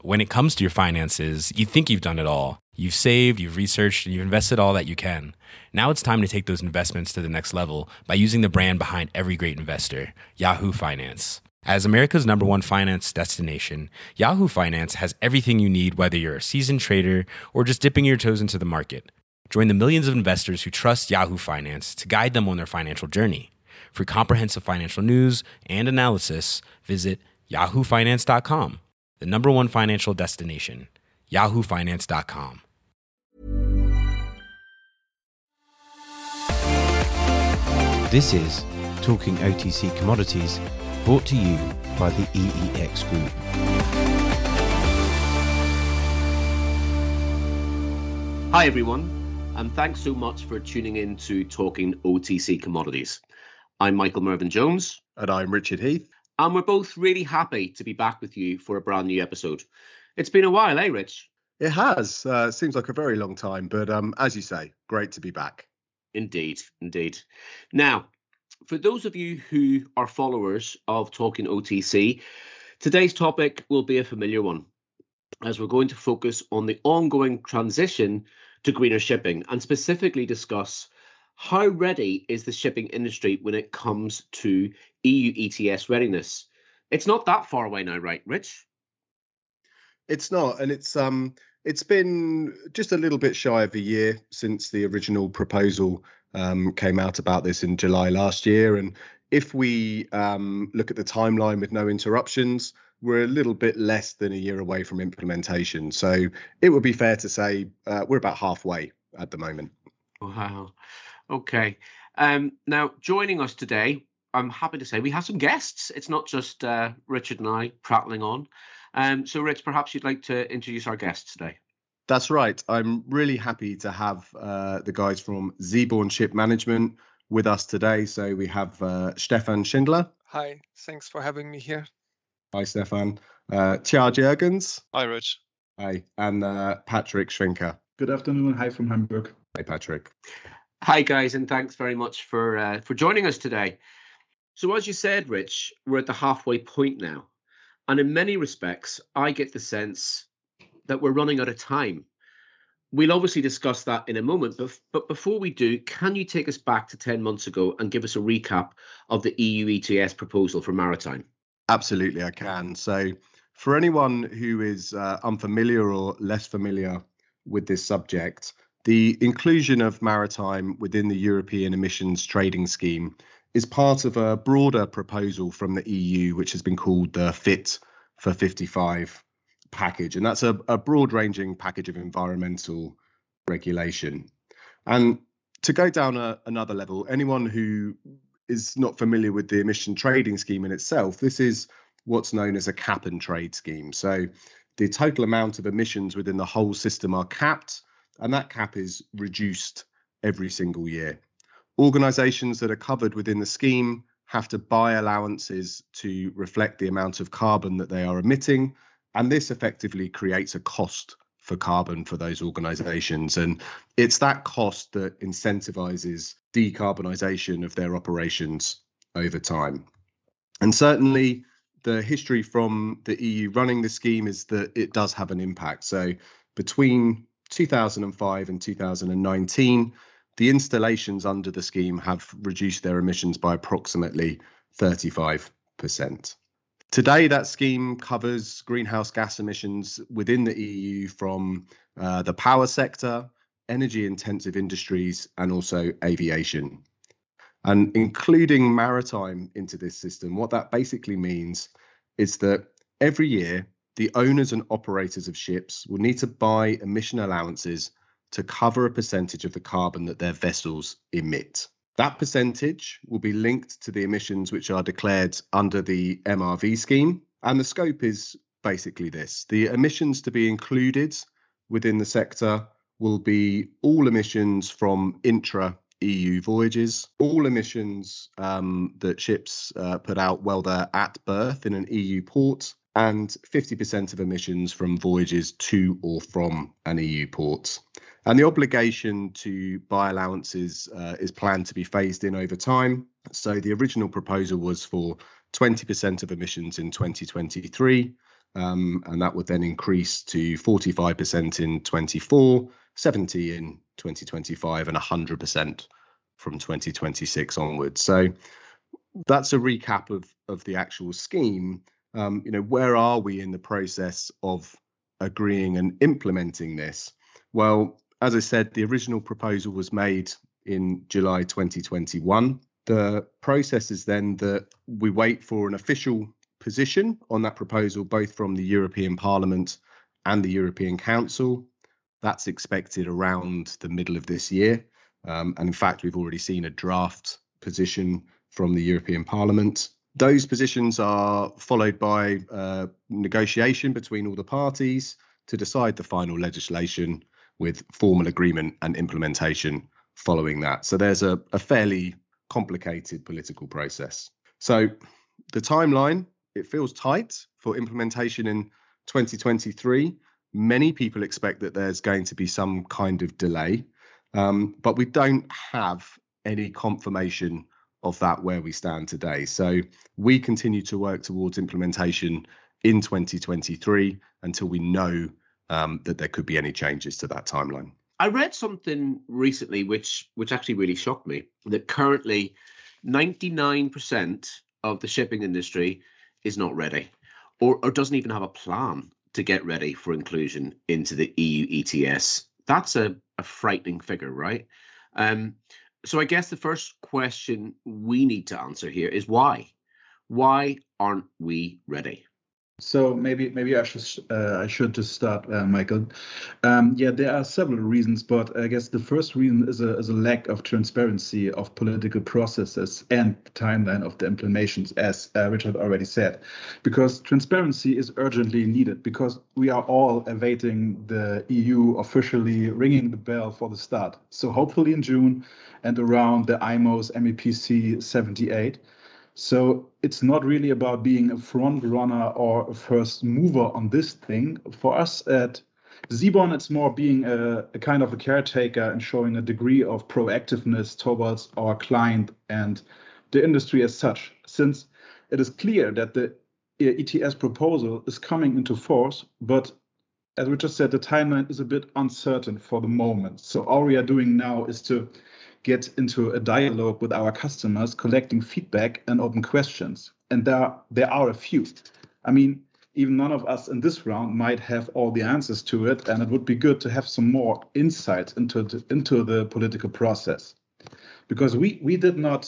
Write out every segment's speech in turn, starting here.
When it comes to your finances, you think you've done it all. You've saved, you've researched, and you've invested all that you can. Now it's time to take those investments to the next level by using the brand behind every great investor, Yahoo Finance. As America's #1 finance destination, Yahoo Finance has everything you need, whether you're a seasoned trader or just dipping your toes into the market. Join the millions of investors who trust Yahoo Finance to guide them on their financial journey. For comprehensive financial news and analysis, visit yahoofinance.com. The #1 financial destination, yahoofinance.com. This is Talking OTC Commodities, brought to you by the EEX Group. Hi everyone, and thanks so much for tuning in to Talking OTC Commodities. I'm Michael Mervyn-Jones. And I'm Richard Heath. And we're both really happy to be back with you for a brand new episode. It's been a while, eh, Rich? It has. Seems like a very long time, but as you say, great to be back. Indeed. Now, for those of you who are followers of Talking OTC, today's topic will be a familiar one, as we're going to focus on the ongoing transition to greener shipping and specifically discuss how ready is the shipping industry when it comes to EU ETS readiness. It's not that far away now, right, Rich? It's not, and it's been just a little bit shy of a year since the original proposal came out about this in July last year. And if we look at the timeline with no interruptions, we're a little bit less than a year away from implementation. So it would be fair to say we're about halfway at the moment. Wow. Okay. Now, joining us today, I'm happy to say we have some guests. It's not just Richard and I prattling on. So, Rich, perhaps you'd like to introduce our guests today. That's right. I'm really happy to have the guys from Zeaborn Ship Management with us today. So we have Stefan Schindler. Hi, thanks for having me here. Hi, Stefan. Tja Jürgens. Hi, Rich. Hi. And Patrick Schwenker. Good afternoon. Hi from Hamburg. Hi, Patrick. Hi, guys, and thanks very much for joining us today. So as you said, Rich, we're at the halfway point now. And in many respects, I get the sense that we're running out of time. We'll obviously discuss that in a moment, but before we do, can you take us back to 10 months ago and give us a recap of the EU ETS proposal for maritime? Absolutely, I can. So for anyone who is unfamiliar or less familiar with this subject, the inclusion of maritime within the European Emissions Trading Scheme is part of a broader proposal from the EU, which has been called the Fit for 55 package. And that's a broad-ranging package of environmental regulation. And to go down another level, anyone who is not familiar with the emission trading scheme in itself, this is what's known as a cap and trade scheme. So the total amount of emissions within the whole system are capped, and that cap is reduced every single year. Organisations that are covered within the scheme have to buy allowances to reflect the amount of carbon that they are emitting, and this effectively creates a cost for carbon for those organisations. And it's that cost that incentivises decarbonisation of their operations over time. And certainly the history from the EU running the scheme is that it does have an impact. So between 2005 and 2019, the installations under the scheme have reduced their emissions by approximately 35%. Today, that scheme covers greenhouse gas emissions within the EU from the power sector, energy-intensive industries, and also aviation. And including maritime into this system, what that basically means is that every year, the owners and operators of ships will need to buy emission allowances to cover a percentage of the carbon that their vessels emit. That percentage will be linked to the emissions which are declared under the MRV scheme. And the scope is basically this. The emissions to be included within the sector will be all emissions from intra-EU voyages, all emissions that ships put out while they're at berth in an EU port, and 50% of emissions from voyages to or from an EU port. And the obligation to buy allowances is planned to be phased in over time. So the original proposal was for 20% of emissions in 2023, and that would then increase to 45% in 24, 70 in 2025, and 100% from 2026 onwards. So that's a recap of the actual scheme. Where are we in the process of agreeing and implementing this? Well, as I said, the original proposal was made in July 2021. The process is then that we wait for an official position on that proposal, both from the European Parliament and the European Council. That's expected around the middle of this year. And in fact, we've already seen a draft position from the European Parliament. Those positions are followed by negotiation between all the parties to decide the final legislation, with formal agreement and implementation following that. So there's a fairly complicated political process. So the timeline, it feels tight for implementation in 2023. Many people expect that there's going to be some kind of delay, but we don't have any confirmation of that where we stand today. So we continue to work towards implementation in 2023 until we know that there could be any changes to that timeline. I read something recently which actually really shocked me, that currently 99% of the shipping industry is not ready or doesn't even have a plan to get ready for inclusion into the EU ETS. That's a frightening figure, right? So I guess the first question we need to answer here is why? Why aren't we ready? So maybe I should just start, Michael. There are several reasons, but I guess the first reason is a lack of transparency of political processes and the timeline of the implementations, as Richard already said. Because transparency is urgently needed, because we are all awaiting the EU officially ringing the bell for the start. So hopefully in June and around the IMO's MEPC 78. So it's not really about being a front runner or a first mover on this thing. For us at Seaborn, it's more being a kind of a caretaker and showing a degree of proactiveness towards our client and the industry as such, since it is clear that the ETS proposal is coming into force, but as we just said, the timeline is a bit uncertain for the moment. So all we are doing now is to get into a dialogue with our customers, collecting feedback and open questions. And there are a few. I mean, even none of us in this round might have all the answers to it, and it would be good to have some more insights into the political process. Because we did not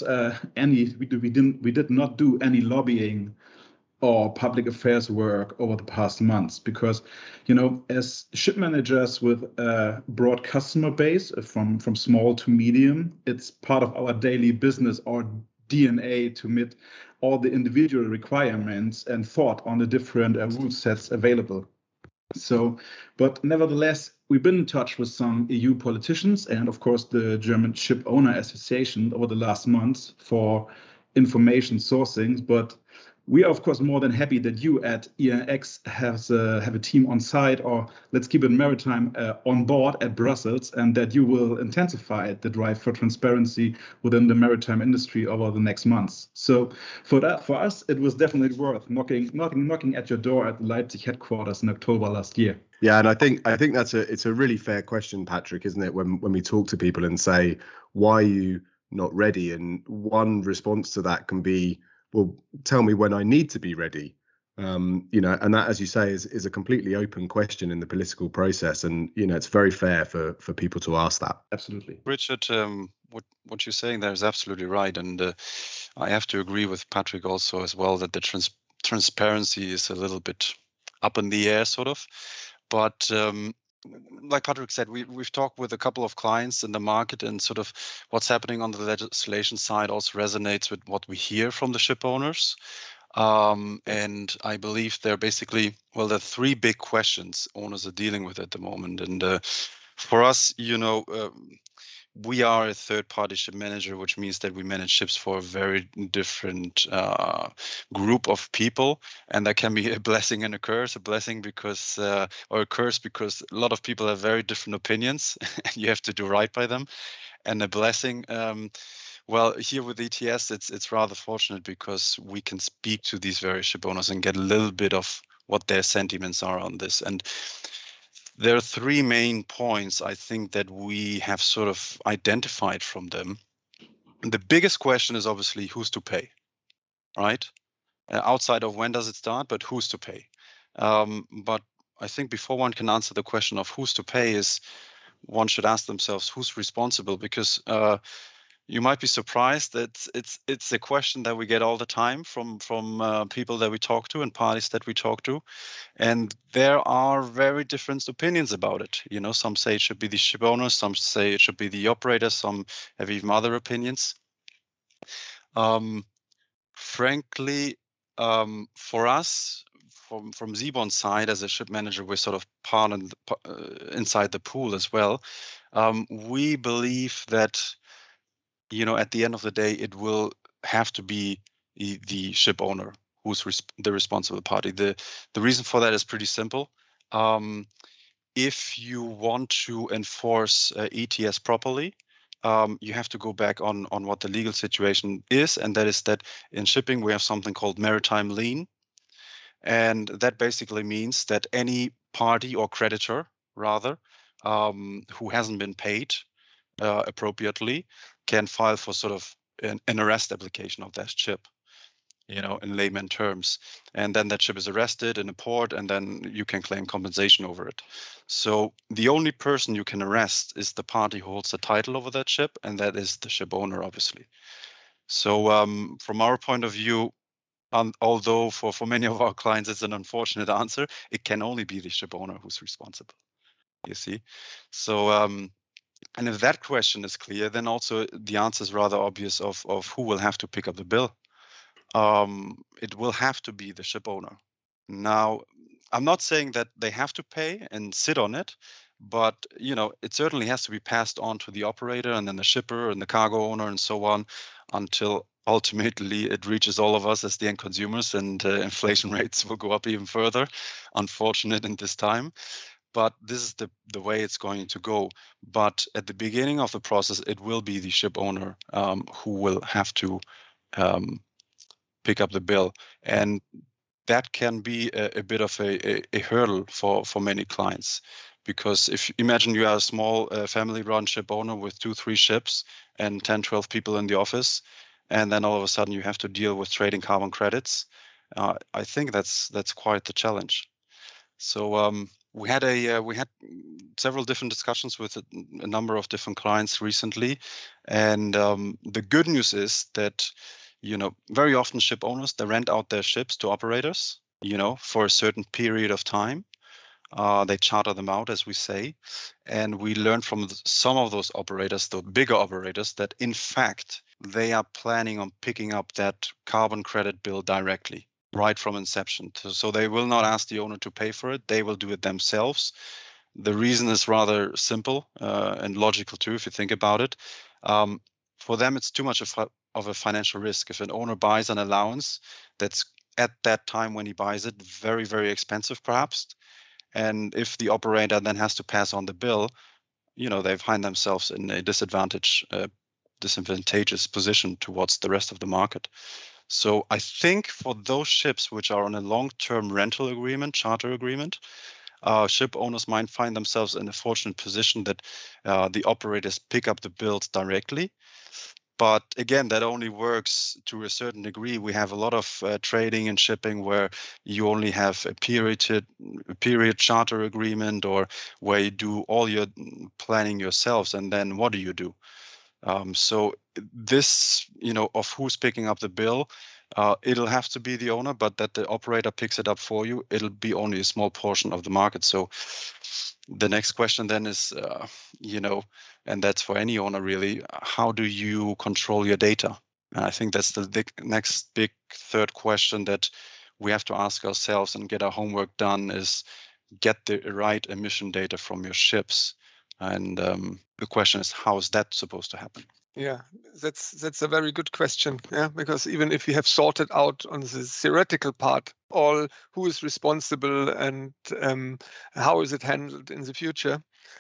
do any lobbying or public affairs work over the past months, because, as ship managers with a broad customer base from small to medium, it's part of our daily business or DNA to meet all the individual requirements and thought on the different rule sets available. So, but nevertheless, we've been in touch with some EU politicians and, of course, the German Ship Owner Association over the last months for information sourcing, but we are, of course, more than happy that you at ENX have a team on site, or let's keep it maritime, on board at Brussels, and that you will intensify the drive for transparency within the maritime industry over the next months. So for us, it was definitely worth knocking at your door at the Leipzig headquarters in October last year. Yeah, and I think it's a really fair question, Patrick, isn't it? When we talk to people and say, why are you not ready? And one response to that can be, well, tell me when I need to be ready. And that, as you say, is a completely open question in the political process. And, it's very fair for people to ask that. Absolutely. Richard, what you're saying there is absolutely right. And I have to agree with Patrick also as well, that the transparency is a little bit up in the air, sort of. But like Patrick said, we've talked with a couple of clients in the market, and sort of what's happening on the legislation side also resonates with what we hear from the ship owners. And I believe there are three big questions owners are dealing with at the moment. And for us, we are a third-party ship manager, which means that we manage ships for a very different group of people, and that can be a blessing and a curse. A blessing because, or a curse because a lot of people have very different opinions, and you have to do right by them. And a blessing, here with ETS, it's rather fortunate because we can speak to these various ship owners and get a little bit of what their sentiments are on this. And there are three main points I think that we have sort of identified from them. The biggest question is obviously who's to pay, right? Outside of when does it start, but who's to pay? But I think before one can answer the question of who's to pay is one should ask themselves who's responsible, because you might be surprised that it's a question that we get all the time from people that we talk to and parties that we talk to, and there are very different opinions about it. You know, some say it should be the ship owners, some say it should be the operators, some have even other opinions. Frankly, for us, from Zeebon's side as a ship manager, we're sort of part inside the pool as well. We believe that, you know, at the end of the day, it will have to be the ship owner who's the responsible party. The reason for that is pretty simple. If you want to enforce ETS properly, you have to go back on what the legal situation is, and that is that in shipping we have something called maritime lien, and that basically means that any party or creditor, rather, who hasn't been paid appropriately, can file for sort of an arrest application of that ship, you know, in layman terms. And then that ship is arrested in a port, and then you can claim compensation over it. So the only person you can arrest is the party who holds the title over that ship, and that is the ship owner, obviously. So from our point of view, although for many of our clients it's an unfortunate answer, it can only be the ship owner who's responsible, you see. So and if that question is clear, then also the answer is rather obvious of who will have to pick up the bill. It will have to be the ship owner. Now, I'm not saying that they have to pay and sit on it, but you know, it certainly has to be passed on to the operator and then the shipper and the cargo owner and so on, until ultimately it reaches all of us as the end consumers, and inflation rates will go up even further. Unfortunate in this time. But this is the way it's going to go. But at the beginning of the process, it will be the ship owner who will have to pick up the bill. And that can be a bit of a hurdle for many clients. Because if imagine you are a small family-run ship owner with 2-3 ships and 10-12 people in the office, and then all of a sudden you have to deal with trading carbon credits. I think that's quite the challenge. So we had several different discussions with a number of different clients recently, and the good news is that, you know, very often ship owners, they rent out their ships to operators, you know, for a certain period of time. They charter them out, as we say, and we learned from some of those operators, the bigger operators, that in fact they are planning on picking up that carbon credit bill directly, right from inception. So they will not ask the owner to pay for it. They will do it themselves. The reason is rather simple and logical too, if you think about it. For them, it's too much of a financial risk. If an owner buys an allowance that's at that time when he buys it very, very expensive, perhaps, and if the operator then has to pass on the bill, you know, they find themselves in a disadvantageous position towards the rest of the market. So I think for those ships which are on a long-term rental agreement, charter agreement, ship owners might find themselves in a fortunate position that the operators pick up the bills directly. But again, that only works to a certain degree. We have a lot of trading and shipping where you only have a period charter agreement, or where you do all your planning yourselves, and then what do you do? So this, you know, of who's picking up the bill, it'll have to be the owner, but that the operator picks it up for you, it'll be only a small portion of the market. So the next question then is, you know, and that's for any owner really, how do you control your data? And I think that's the next big third question that we have to ask ourselves and get our homework done, is get the right emission data from your ships. And the question is, how is that supposed to happen? Yeah, that's a very good question. Yeah, because even if you have sorted out on the theoretical part all who is responsible and how is it handled in the future,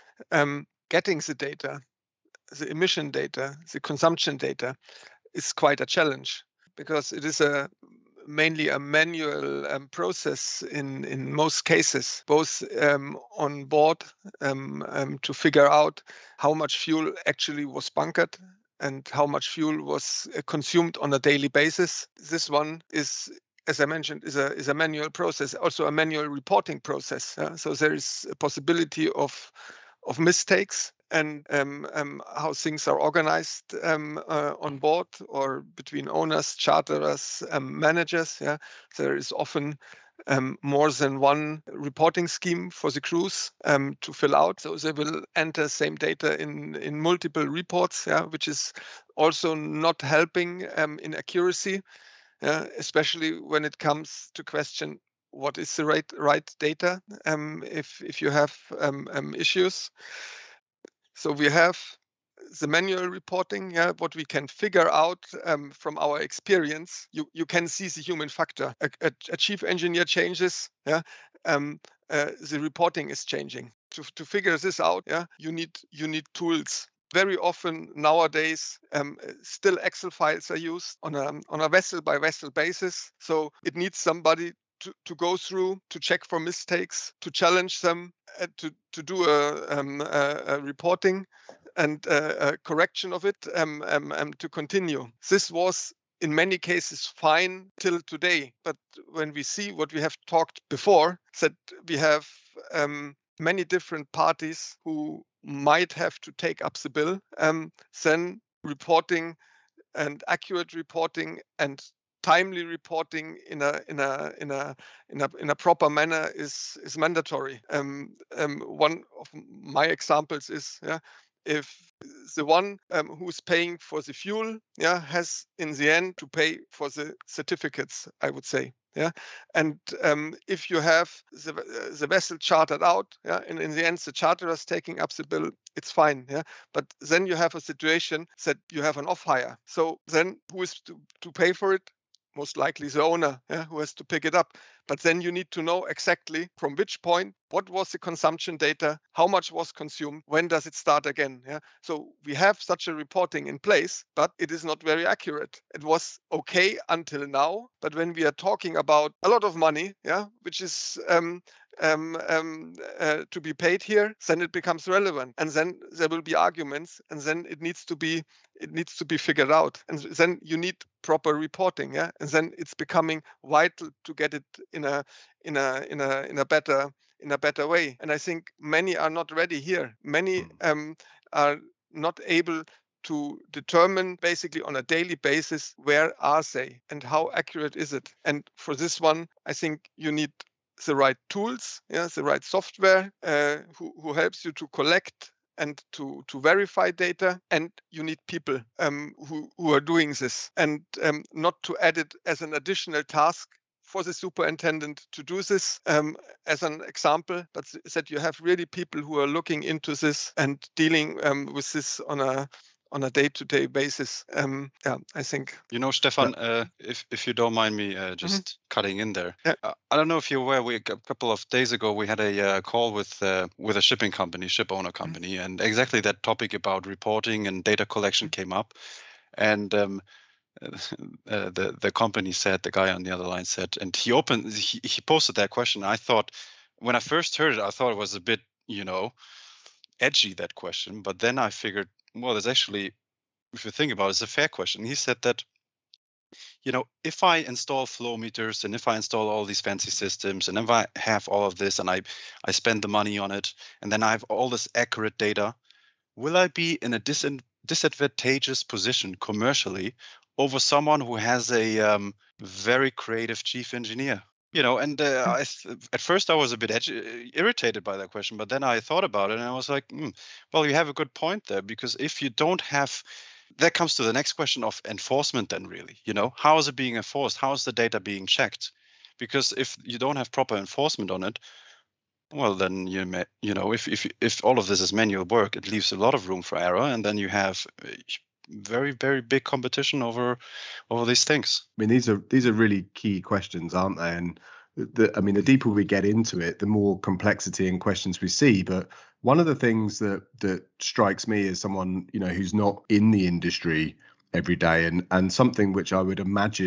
getting the data, the emission data, the consumption data, is quite a challenge, because it is a mainly a manual process in most cases, both on board to figure out how much fuel actually was bunkered and how much fuel was consumed on a daily basis. This one is, as I mentioned, is a manual process, also a manual reporting process. So there is a possibility of mistakes and how things are organized on board or between owners, charterers, managers. Yeah, there is often more than one reporting scheme for the crews to fill out. So they will enter same data in multiple reports, which is also not helping in accuracy, especially when it comes to question what is the right data if you have issues. So we have the manual reporting, what we can figure out from our experience. You can see the human factor. A chief engineer changes, the reporting is changing. To figure this out, you need tools. Very often nowadays, still Excel files are used on a vessel by vessel basis. So it needs somebody to go through, to check for mistakes, to challenge them, to do a reporting and a correction of it, to continue. This was in many cases fine till today. But when we see what we have talked before, that we have many different parties who might have to take up the bill, then reporting and accurate reporting and timely reporting in a proper manner is mandatory. One of my examples is if the one who's paying for the fuel has in the end to pay for the certificates, I would say. And if you have the vessel chartered out, and in the end the charterer is taking up the bill, it's fine. But then you have a situation that you have an off-hire. So then who is to pay for it? Most likely the owner, who has to pick it up. But then you need to know exactly from which point, what was the consumption data, how much was consumed, when does it start again. So we have such a reporting in place, but it is not very accurate. It was okay until now, but when we are talking about a lot of money, which is to be paid here, then it becomes relevant, and then there will be arguments, and then it needs to be figured out, and then you need proper reporting, and then it's becoming vital to get it in a better way. And I think many are not ready here. Many are not able to determine basically on a daily basis where are they and how accurate is it. And for this one, I think you need the right tools, the right software who helps you to collect and to verify data, and you need people who are doing this, and not to add it as an additional task for the superintendent to do this as an example, but that you have really people who are looking into this and dealing with this on a day-to-day basis. I think. Stefan, if you don't mind me just cutting in there. I don't know if you're aware, a couple of days ago, we had a call with a shipping company, ship owner company, and exactly that topic about reporting and data collection came up. And the company said, the guy on the other line said, and he posted that question. I thought, when I first heard it, I thought it was a bit, edgy, that question. But then I figured, well, there's actually, if you think about it, it's a fair question. He said that, if I install flow meters and if I install all these fancy systems and if I have all of this and I spend the money on it and then I have all this accurate data, will I be in a disadvantageous position commercially over someone who has a very creative chief engineer? At first I was a bit irritated by that question, but then I thought about it and I was like, well, you have a good point there, because if you don't have, that comes to the next question of enforcement then really, how is it being enforced? How is the data being checked? Because if you don't have proper enforcement on it, well, then, if all of this is manual work, it leaves a lot of room for error, and then you have very, very big competition over these things. I mean, these are really key questions, aren't they? And the deeper we get into it, the more complexity and questions we see. But one of the things that strikes me as someone who's not in the industry every day, and something which I would imagine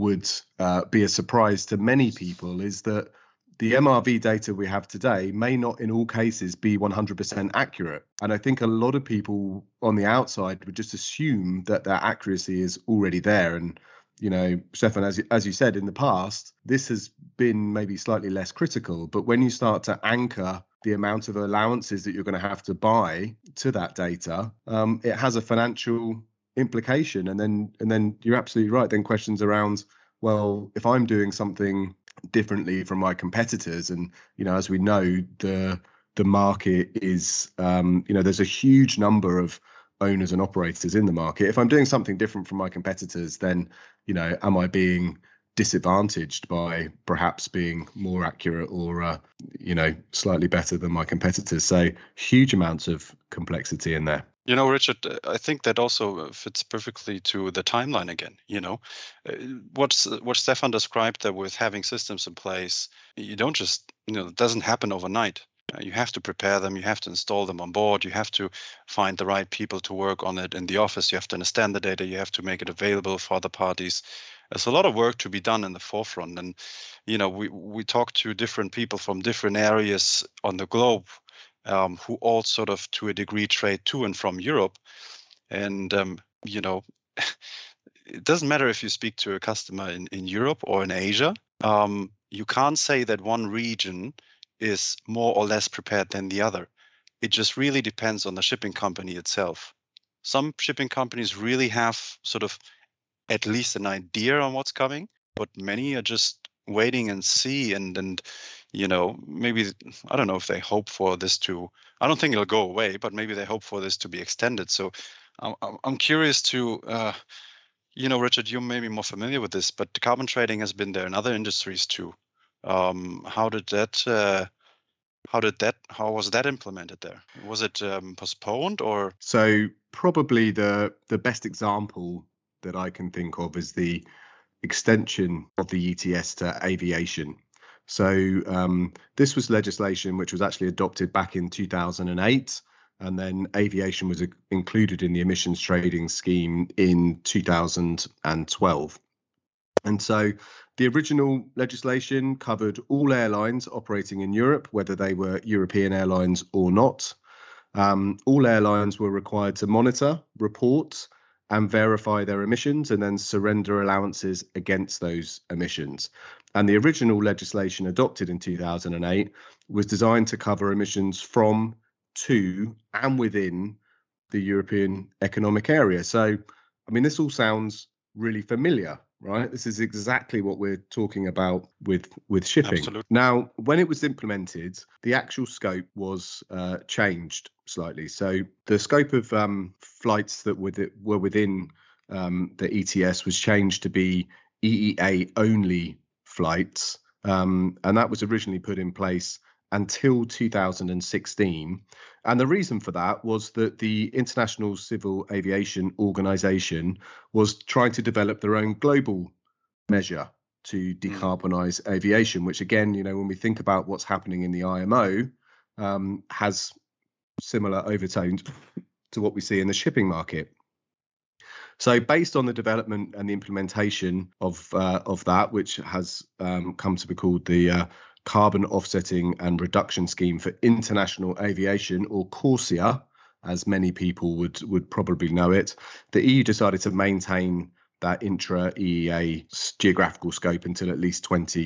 would be a surprise to many people is that the MRV data we have today may not in all cases be 100% accurate. And I think a lot of people on the outside would just assume that their accuracy is already there. And, you know, Stefan, as you said in the past, this has been maybe slightly less critical. But when you start to anchor the amount of allowances that you're going to have to buy to that data, it has a financial implication. And then you're absolutely right. Then questions around, well, if I'm doing something differently from my competitors, and you know, as we know, the market is there's a huge number of owners and operators in the market. If I'm doing something different from my competitors, then am I being disadvantaged by perhaps being more accurate or slightly better than my competitors? So huge amounts of complexity in there. Richard, I think that also fits perfectly to the timeline again. What Stefan described there with having systems in place, you don't just, it doesn't happen overnight. You have to prepare them, you have to install them on board, you have to find the right people to work on it in the office, you have to understand the data, you have to make it available for other parties. There's a lot of work to be done in the forefront. And, we talk to different people from different areas on the globe, who all sort of to a degree trade to and from Europe. And, it doesn't matter if you speak to a customer in Europe or in Asia. You can't say that one region is more or less prepared than the other. It just really depends on the shipping company itself. Some shipping companies really have sort of at least an idea on what's coming, but many are just waiting and see and maybe, I don't know if they hope for this to, I don't think it'll go away, but maybe they hope for this to be extended. So I'm curious to, Richard, you're maybe more familiar with this, but carbon trading has been there in other industries too. How was that implemented there? Was it postponed or? So probably the best example that I can think of is the extension of the ETS to aviation. So this was legislation which was actually adopted back in 2008, and then aviation was included in the emissions trading scheme in 2012. And so the original legislation covered all airlines operating in Europe, whether they were European airlines or not. All airlines were required to monitor, report, and verify their emissions and then surrender allowances against those emissions. And the original legislation adopted in 2008 was designed to cover emissions from, to, and within the European Economic Area. So, I mean, this all sounds really familiar, right? This is exactly what we're talking about with shipping. Absolutely. Now, when it was implemented, the actual scope was changed slightly. So the scope of flights that were within the ETS was changed to be EEA only flights, and that was originally put in place until 2016. And the reason for that was that the International Civil Aviation Organization was trying to develop their own global measure to decarbonize aviation, which again, when we think about what's happening in the IMO, has similar overtones to what we see in the shipping market. So based on the development and the implementation of that, which has come to be called the Carbon Offsetting and Reduction Scheme for International Aviation, or CORSIA, as many people would probably know it, the EU decided to maintain that intra-EEA geographical scope until at least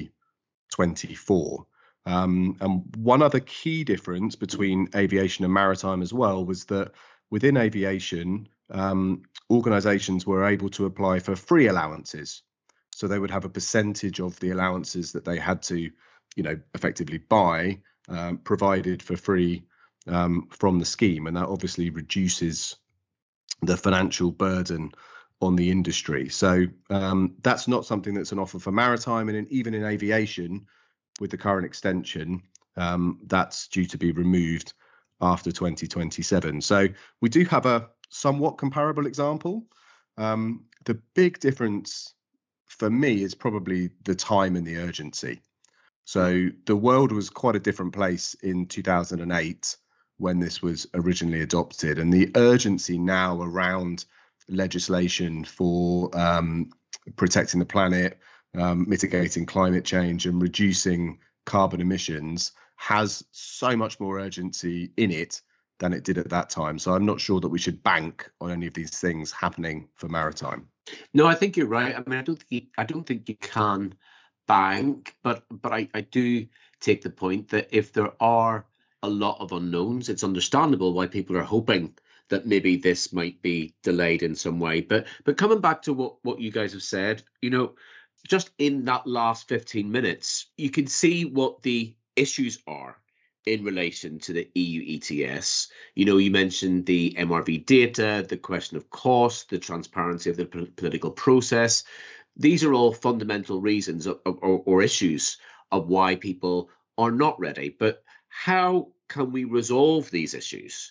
2024. And one other key difference between aviation and maritime as well was that within aviation, organizations were able to apply for free allowances. So they would have a percentage of the allowances that they had to, effectively buy, provided for free from the scheme. And that obviously reduces the financial burden on the industry. So that's not something that's an offer for maritime, and even in aviation, with the current extension, that's due to be removed after 2027. So we do have a somewhat comparable example. The big difference for me is probably the time and the urgency. So the world was quite a different place in 2008 when this was originally adopted, and the urgency now around legislation for protecting the planet, mitigating climate change and reducing carbon emissions has so much more urgency in it than it did at that time. So I'm not sure that we should bank on any of these things happening for maritime. No, I think you're right. I mean, I don't think you can bank, but I do take the point that if there are a lot of unknowns, it's understandable why people are hoping that maybe this might be delayed in some way. But coming back to what you guys have said, just in that last 15 minutes, you can see what the issues are in relation to the EU ETS. You mentioned the MRV data, the question of cost, the transparency of the political process. These are all fundamental reasons or issues of why people are not ready. But how can we resolve these issues?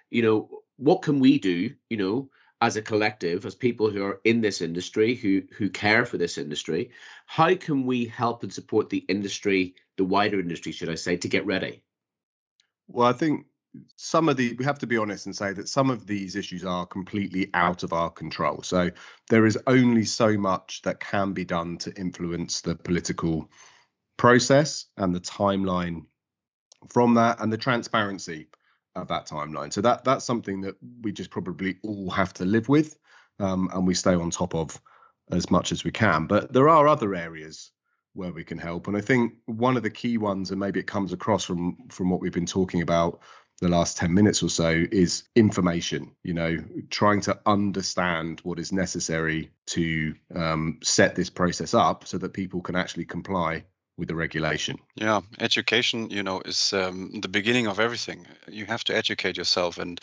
What can we do, as a collective, as people who are in this industry, who care for this industry? How can we help and support the industry, the wider industry, should I say, to get ready? Well, I think we have to be honest and say that some of these issues are completely out of our control. So there is only so much that can be done to influence the political process and the timeline from that and the transparency of that timeline. So that's something that we just probably all have to live with, and we stay on top of as much as we can. But there are other areas where we can help. And I think one of the key ones, and maybe it comes across from what we've been talking about the last 10 minutes or so, is information, trying to understand what is necessary to set this process up so that people can actually comply with the regulation. Yeah, education, is the beginning of everything. You have to educate yourself. And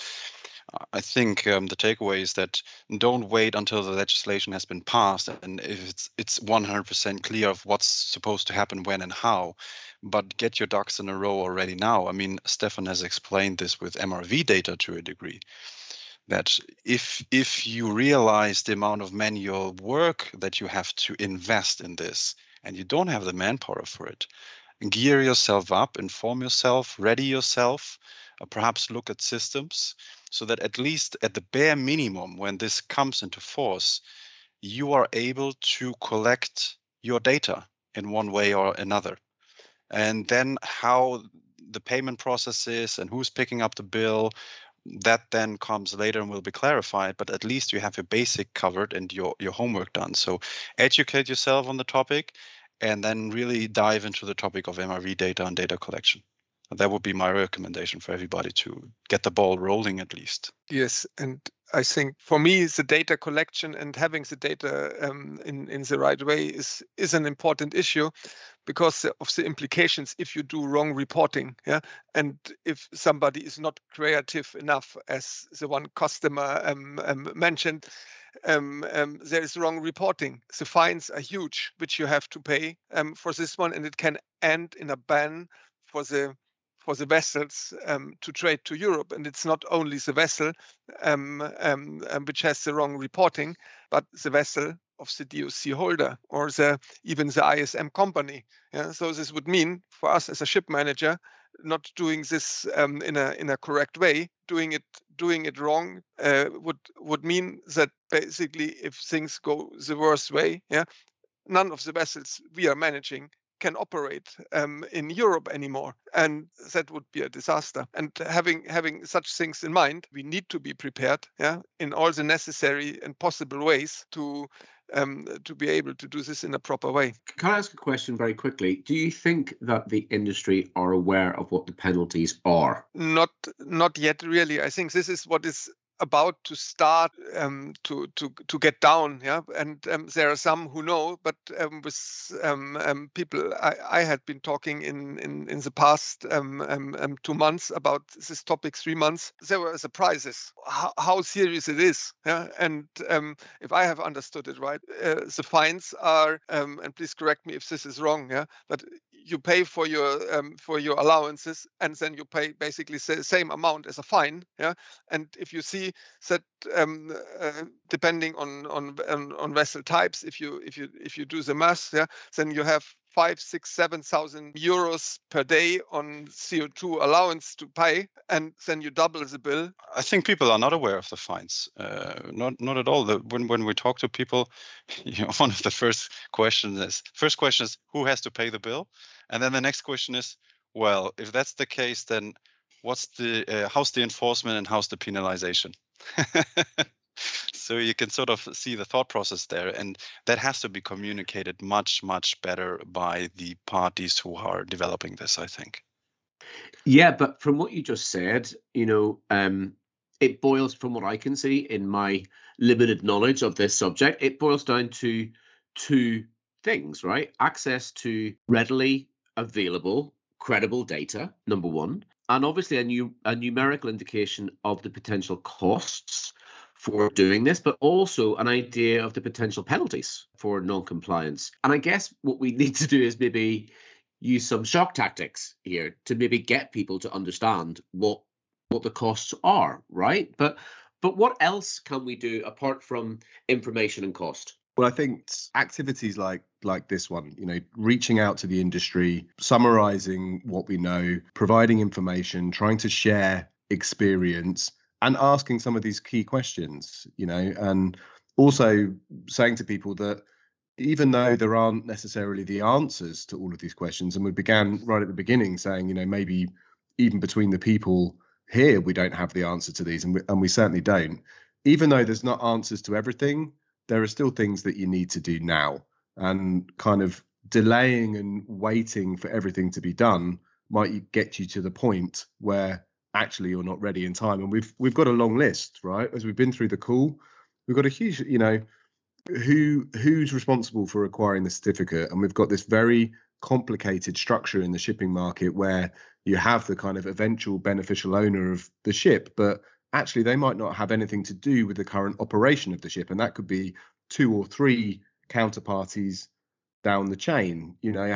I think the takeaway is that don't wait until the legislation has been passed and if it's 100% clear of what's supposed to happen when and how, but get your ducks in a row already now. I mean, Stefan has explained this with MRV data to a degree, that if you realize the amount of manual work that you have to invest in this and you don't have the manpower for it, gear yourself up, inform yourself, ready yourself, perhaps look at systems so that at least at the bare minimum, when this comes into force, you are able to collect your data in one way or another. And then how the payment process is and who's picking up the bill, that then comes later and will be clarified, but at least you have your basic covered and your homework done. So educate yourself on the topic and then really dive into the topic of MRV data and data collection. That would be my recommendation for everybody, to get the ball rolling at least. Yes, and I think for me, the data collection and having the data in the right way is an important issue, because of the implications if you do wrong reporting. Yeah, and if somebody is not creative enough, as the one customer mentioned, there is wrong reporting. The fines are huge, which you have to pay for this one, and it can end in a ban for the vessels to trade to Europe. And it's not only the vessel which has the wrong reporting, but the vessel of the DOC holder or even the ISM company. Yeah? So this would mean for us as a ship manager, not doing this in a correct way, doing it wrong would mean that basically if things go the worst way, yeah, none of the vessels we are managing can operate in Europe anymore, and that would be a disaster. And having such things in mind, we need to be prepared, in all the necessary and possible ways to be able to do this in a proper way. Can I ask a question very quickly? Do you think that the industry are aware of what the penalties are? Not yet, really. I think this is what is about to start to get down, and there are some who know, but with people I had been talking in the past 2 months about this topic, 3 months, there were surprises how serious it is, and if I have understood it right, the fines are, and please correct me if this is wrong, but you pay for your allowances, and then you pay basically the same amount as a fine, and if you see that depending on vessel types, if you do the math, then you have 5, 6, 7,000 euros per day on CO2 allowance to pay, and then you double the bill. I think people are not aware of the fines. Not at all. When we talk to people, one of the first questions is who has to pay the bill, and then the next question is, well, if that's the case, then what's how's the enforcement and how's the penalization? So you can sort of see the thought process there, and that has to be communicated much, much better by the parties who are developing this, I think. Yeah, but from what you just said, it boils, from what I can see in my limited knowledge of this subject, it boils down to two things, right? Access to readily available, credible data, number one, and obviously a numerical indication of the potential costs for doing this, but also an idea of the potential penalties for non-compliance. And I guess what we need to do is maybe use some shock tactics here to maybe get people to understand what the costs are, right? But what else can we do apart from information and cost? Well, I think activities like this one, reaching out to the industry, summarizing what we know, providing information, trying to share experience, and asking some of these key questions, and also saying to people that even though there aren't necessarily the answers to all of these questions, and we began right at the beginning saying, maybe even between the people here, we don't have the answer to these, and we certainly don't. Even though there's not answers to everything, there are still things that you need to do now, and kind of delaying and waiting for everything to be done might get you to the point where actually you're not ready in time. And we've got a long list, right? As we've been through the call, we've got a huge, who's responsible for acquiring the certificate, and we've got this very complicated structure in the shipping market where you have the kind of eventual beneficial owner of the ship, but actually they might not have anything to do with the current operation of the ship, and that could be 2 or 3 counterparties down the chain.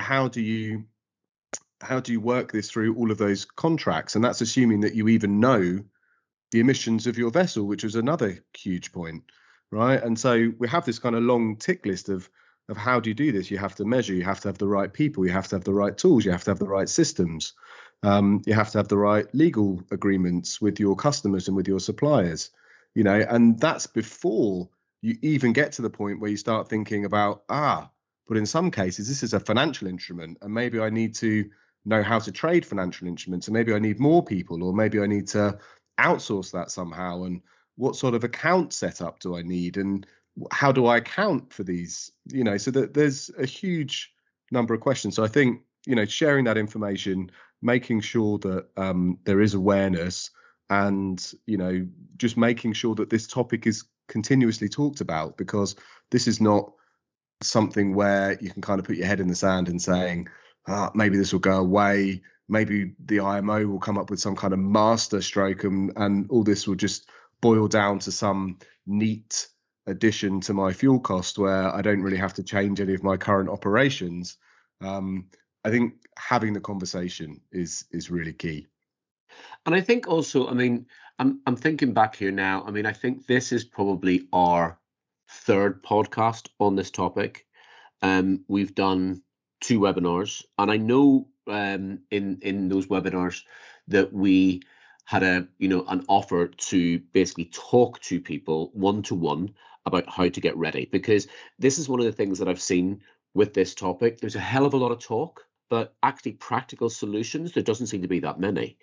How do you work this through all of those contracts? And that's assuming that you even know the emissions of your vessel, which was another huge point, right? And so we have this kind of long tick list of how do you do this? You have to measure, you have to have the right people, you have to have the right tools, you have to have the right systems, you have to have the right legal agreements with your customers and with your suppliers, and that's before you even get to the point where you start thinking about, but in some cases, this is a financial instrument, and maybe I need to know how to trade financial instruments, and maybe I need more people, or maybe I need to outsource that somehow, and what sort of account setup do I need, and how do I account for these, so that there's a huge number of questions. So I think, sharing that information, making sure that there is awareness, and, just making sure that this topic is continuously talked about, because this is not something where you can kind of put your head in the sand and saying, maybe this will go away, maybe the IMO will come up with some kind of master stroke, and all this will just boil down to some neat addition to my fuel cost where I don't really have to change any of my current operations. I think having the conversation is really key. And I think also, I'm thinking back here now. I think this is probably our 3rd podcast on this topic. We've done 2 webinars, and I know in those webinars that we had an offer to basically talk to people one-to-one about how to get ready, because this is one of the things that I've seen with this topic. There's a hell of a lot of talk, but actually practical solutions, there doesn't seem to be that many.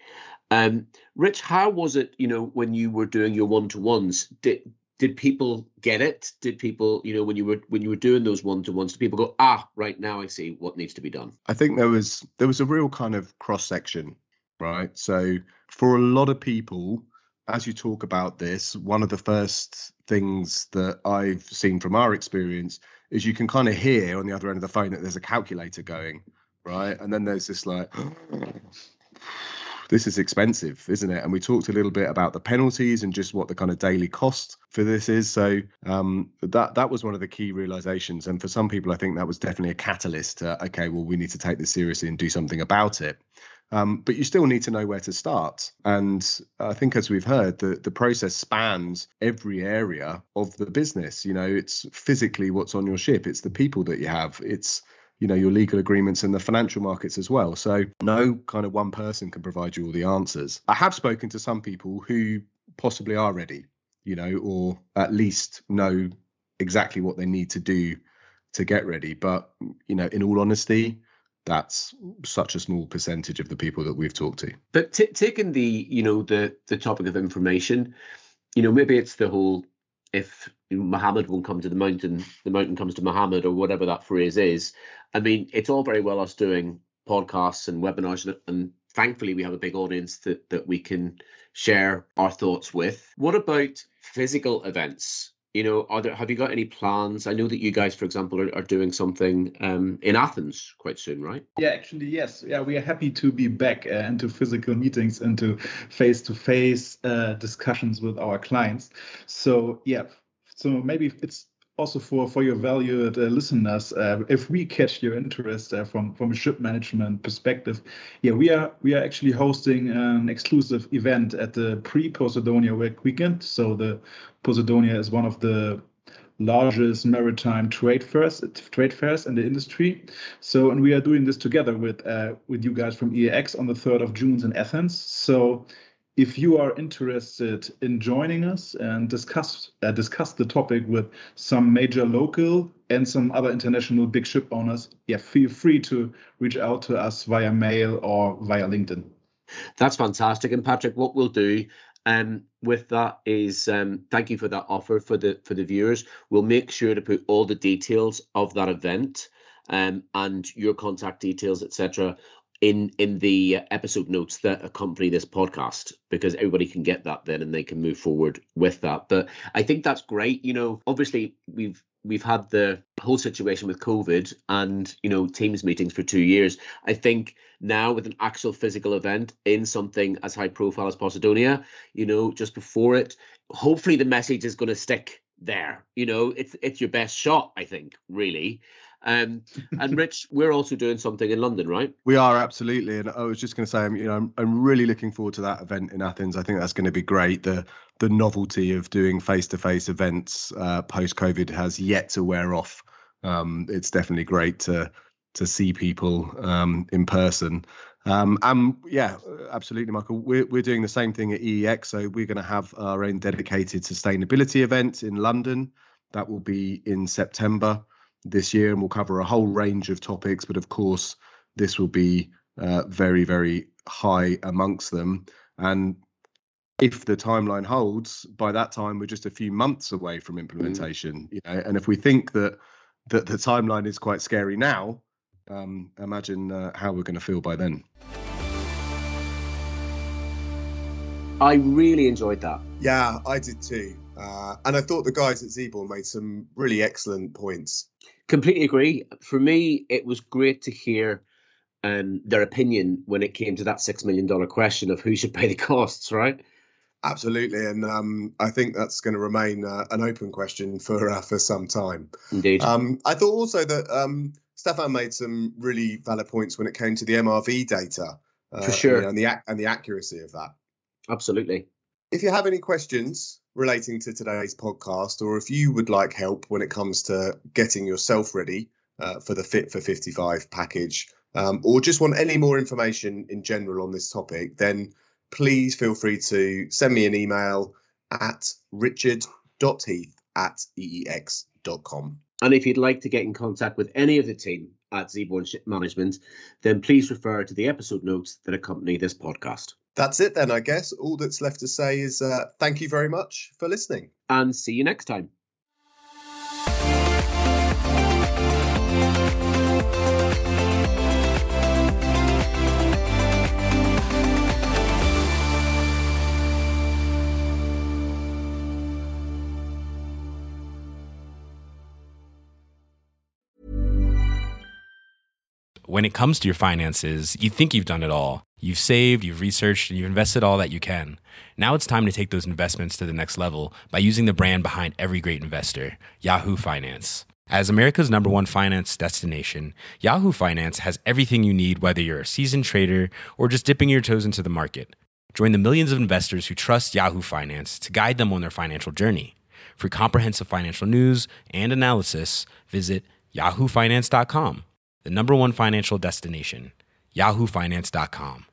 Rich, how was it, when you were doing your one-to-ones? Did people get it? Did people, when you were doing those one-to-ones, did people go, right now I see what needs to be done? I think there was a real kind of cross-section, right? So for a lot of people, as you talk about this, one of the first things that I've seen from our experience is you can kind of hear on the other end of the phone that there's a calculator going, right? And then there's this like, this is expensive, isn't it? And we talked a little bit about the penalties and just what the kind of daily cost for this is. So that was one of the key realizations. And for some people, I think that was definitely a catalyst to, okay, well, we need to take this seriously and do something about it. But you still need to know where to start. And I think, as we've heard, the process spans every area of the business. It's physically what's on your ship. It's the people that you have. It's, your legal agreements and the financial markets as well. So no kind of one person can provide you all the answers. I have spoken to some people who possibly are ready, or at least know exactly what they need to do to get ready. But, in all honesty, that's such a small percentage of the people that we've talked to. But taking the topic of information, maybe it's the whole, if Muhammad won't come to the mountain comes to Muhammad, or whatever that phrase is. I mean, it's all very well us doing podcasts and webinars, and thankfully we have a big audience that we can share our thoughts with. What about physical events? Have you got any plans? I know that you guys, for example, are doing something in Athens quite soon, right? Yeah, actually, yes. Yeah, we are happy to be back into physical meetings, into face-to-face discussions with our clients. So, yeah, so maybe it's also for your valued listeners, if we catch your interest from a ship management perspective, we are actually hosting an exclusive event at the pre-Posidonia weekend. So the Posidonia is one of the largest maritime trade fairs in the industry. So, and we are doing this together with you guys from EEX on the 3rd of June in Athens. So, if you are interested in joining us and discuss the topic with some major local and some other international big ship owners, feel free to reach out to us via mail or via LinkedIn. That's fantastic. And Patrick, what we'll do with that is thank you for that offer for the viewers. We'll make sure to put all the details of that event and your contact details, etc., in the episode notes that accompany this podcast, because everybody can get that then and they can move forward with that. But I think that's great. Obviously we've had the whole situation with COVID and, Teams meetings for 2 years. I think now with an actual physical event in something as high profile as Posidonia, just before it, hopefully the message is going to stick there. It's your best shot, I think, really. And Rich, we're also doing something in London, right? We are, absolutely. And I was just going to say, I'm really looking forward to that event in Athens. I think that's going to be great. The novelty of doing face-to-face events post-COVID has yet to wear off. It's definitely great to see people in person. Absolutely, Michael. We're doing the same thing at EEX. So we're going to have our own dedicated sustainability event in London. That will be in September this year, and we'll cover a whole range of topics. But of course, this will be very, very high amongst them. And if the timeline holds, by that time, we're just a few months away from implementation. And if we think that the timeline is quite scary now, imagine how we're going to feel by then. I really enjoyed that. Yeah, I did too. And I thought the guys at Zeeborn made some really excellent points. Completely agree. For me, it was great to hear their opinion when it came to that $6 million question of who should pay the costs, right? Absolutely. And I think that's going to remain an open question for some time. Indeed. I thought also that Stefan made some really valid points when it came to the MRV data. For sure. And the accuracy of that. Absolutely. If you have any questions relating to today's podcast, or if you would like help when it comes to getting yourself ready for the Fit for 55 package, or just want any more information in general on this topic, then please feel free to send me an email at richard.heath@eex.com. And if you'd like to get in contact with any of the team at Zeeborn Ship Management, then please refer to the episode notes that accompany this podcast. That's it then, I guess. All that's left to say is thank you very much for listening. And see you next time. When it comes to your finances, you think you've done it all. You've saved, you've researched, and you've invested all that you can. Now it's time to take those investments to the next level by using the brand behind every great investor, Yahoo Finance. As America's #1 finance destination, Yahoo Finance has everything you need, whether you're a seasoned trader or just dipping your toes into the market. Join the millions of investors who trust Yahoo Finance to guide them on their financial journey. For comprehensive financial news and analysis, visit yahoofinance.com. the #1 financial destination, yahoofinance.com.